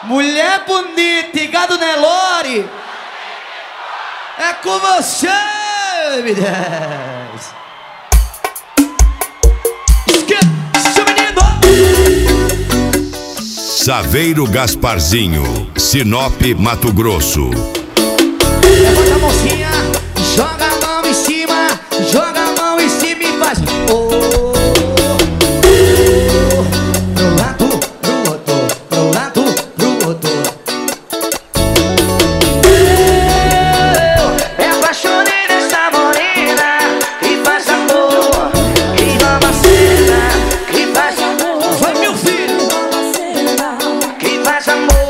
Mulher bonita e gado Nelore, é com você, M10. Esquece, menino. Saveiro Gasparzinho, Sinop, Mato Grosso. Levanta a mãozinha, joga a mão em cima, joga a mão em cima e faz oh. Pro lado, pro outro, pro lado, pro outro. Eu me apaixonei nessa morena que faz amor, que rouba a cena, que faz amor. Vai, meu filho, que faz amor.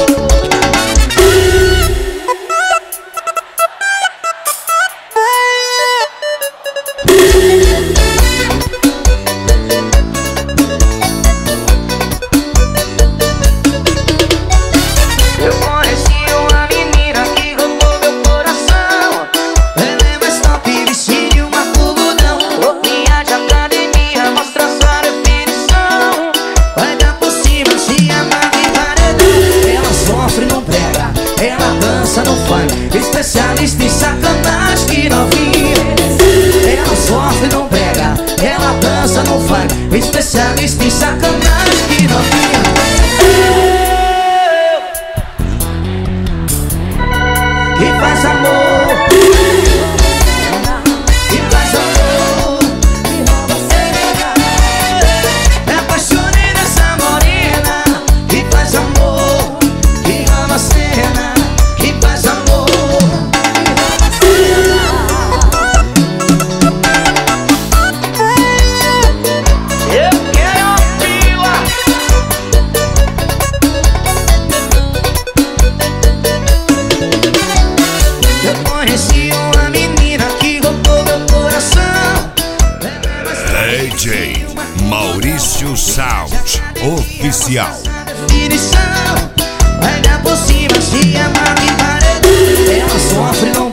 Eu conheci uma menina que roubou meu coração. Ela é mais top, vestido uma puludão. Roupinha de academia, mostra sua definição. Vai dar por cima, se amarra em paredão. Ela sofre, não prega, ela dança no funk. Especialista em sacanagem que novinha. Ela sofre, não prega, ela dança no funk. Especialista em sacanagem que novinha. Que faz amor, que faz amor. Me apaixonei nessa morena que faz amor, que ama a cena, que faz amor. Eu quero uma pila. Eu conheci uma menina que roubou meu coração. DJ Maurício Sound Oficial. Definição, vai dar por cima, se amarra em paredão. Ela sofre, não